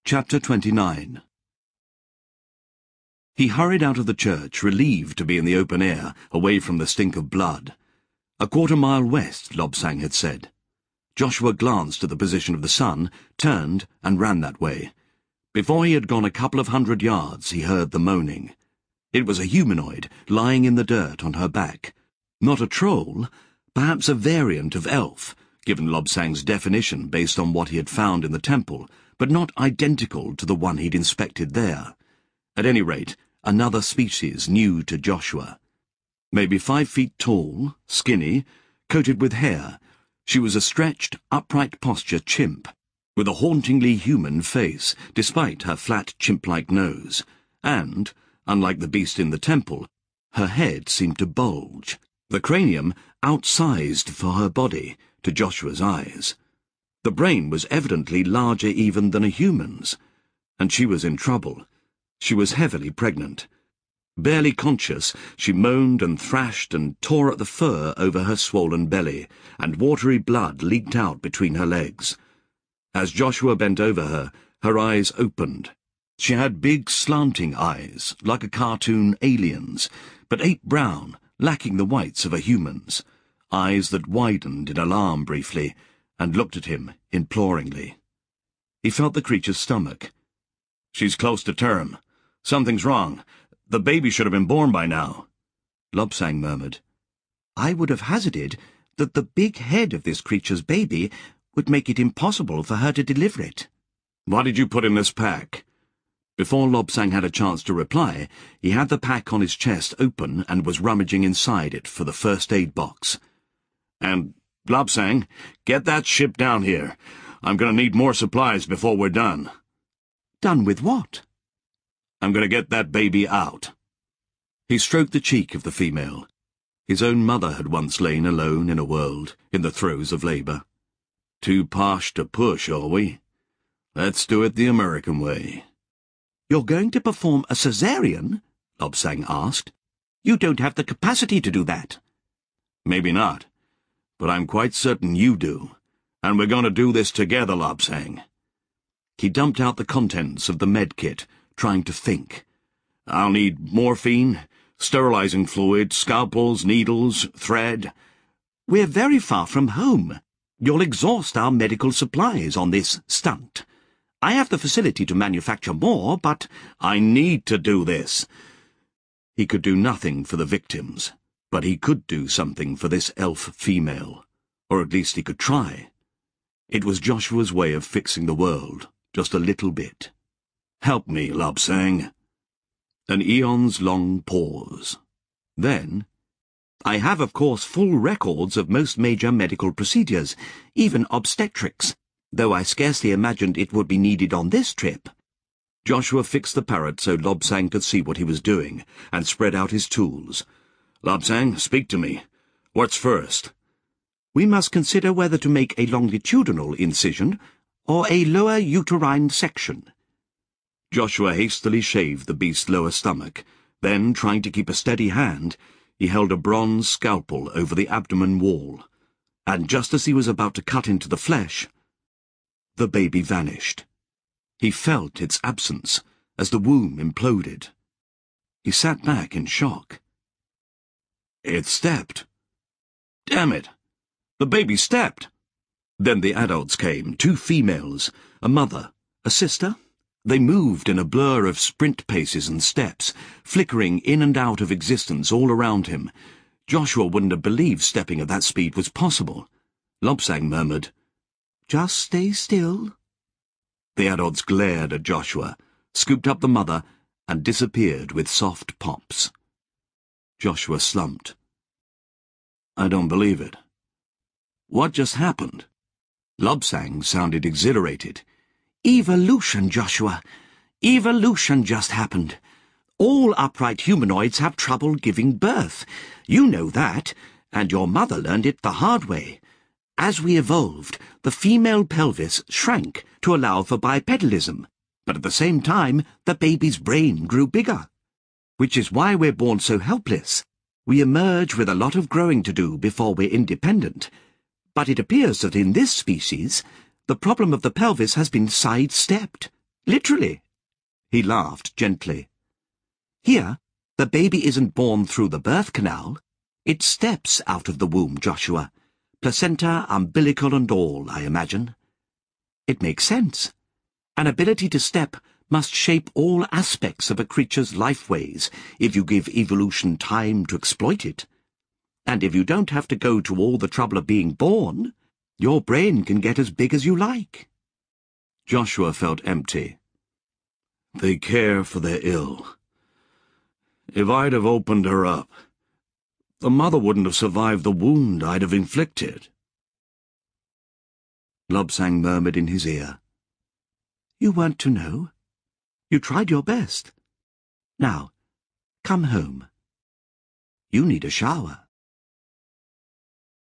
Chapter 29. He hurried out of the church, relieved to be in the open air, away from the stink of blood. A quarter-mile west, Lobsang had said. Joshua glanced at the position of the sun, turned, and ran that way. Before he had gone a couple of 100 yards, he heard the moaning. It was a humanoid, lying in the dirt on her back. Not a troll, perhaps a variant of elf, given Lobsang's definition based on what he had found in the temple, but not identical to the one he'd inspected there. At any rate, another species new to Joshua. Maybe 5 feet tall, skinny, coated with hair, she was a stretched, upright posture chimp, with a hauntingly human face, despite her flat chimp-like nose, and, unlike the beast in the temple, her head seemed to bulge, the cranium outsized for her body, to Joshua's eyes. The brain was evidently larger even than a human's, and she was in trouble. She was heavily pregnant. Barely conscious, she moaned and thrashed and tore at the fur over her swollen belly, and watery blood leaked out between her legs. As Joshua bent over her, her eyes opened. She had big slanting eyes, like a cartoon alien's, but ape-brown, lacking the whites of a human's, eyes that widened in alarm briefly, and looked at him imploringly. He felt the creature's stomach. "She's close to term. Something's wrong. The baby should have been born by now," Lobsang murmured. "I would have hazarded that the big head of this creature's baby would make it impossible for her to deliver it." "What did you put in this pack?" Before Lobsang had a chance to reply, he had the pack on his chest open and was rummaging inside it for the first aid box. "And, Lobsang, get that ship down here. I'm going to need more supplies before we're done." "Done with what?" "I'm going to get that baby out." He stroked the cheek of the female. His own mother had once lain alone in a world, in the throes of labour. "Too posh to push, are we? Let's do it the American way." "You're going to perform a caesarean?" Lobsang asked. "You don't have the capacity to do that." "Maybe not, but I'm quite certain you do, and we're going to do this together, Lobsang." He dumped out the contents of the med kit, trying to think. "I'll need morphine, sterilizing fluid, scalpels, needles, thread." "We're very far from home. You'll exhaust our medical supplies on this stunt. I have the facility to manufacture more, but—" "I need to do this." He could do nothing for the victims, but he could do something for this elf female, or at least he could try. It was Joshua's way of fixing the world, just a little bit. "Help me, Lobsang." An eon's-long pause. Then, "I have, of course, full records of most major medical procedures, even obstetrics, though I scarcely imagined it would be needed on this trip." Joshua fixed the parrot so Lobsang could see what he was doing, and spread out his tools. "Lobsang, speak to me. What's first?" "We must consider whether to make a longitudinal incision or a lower uterine section." Joshua hastily shaved the beast's lower stomach. Then, trying to keep a steady hand, he held a bronze scalpel over the abdomen wall. And just as he was about to cut into the flesh, the baby vanished. He felt its absence as the womb imploded. He sat back in shock. It stepped. Damn it! The baby stepped! Then the adults came, 2 females, a mother, a sister. They moved in a blur of sprint paces and steps, flickering in and out of existence all around him. Joshua wouldn't have believed stepping at that speed was possible. Lobsang murmured, "Just stay still." The adults glared at Joshua, scooped up the mother, and disappeared with soft pops. Joshua slumped. "I don't believe it. What just happened?" Lobsang sounded exhilarated. "Evolution, Joshua. Evolution just happened. All upright humanoids have trouble giving birth. You know that, and your mother learned it the hard way. As we evolved, the female pelvis shrank to allow for bipedalism, but at the same time, the baby's brain grew bigger. Which is why we're born so helpless. We emerge with a lot of growing to do before we're independent. But it appears that in this species, the problem of the pelvis has been sidestepped. Literally. He laughed gently. Here, the baby isn't born through the birth canal. It steps out of the womb, Joshua. Placenta, umbilical and all, I imagine. It makes sense. An ability to step must shape all aspects of a creature's lifeways if you give evolution time to exploit it. And if you don't have to go to all the trouble of being born, your brain can get as big as you like. Joshua felt empty. They care for their ill. If I'd have opened her up, the mother wouldn't have survived the wound I'd have inflicted. Lobsang murmured in his ear. You weren't to know. You tried your best. Now, come home. You need a shower.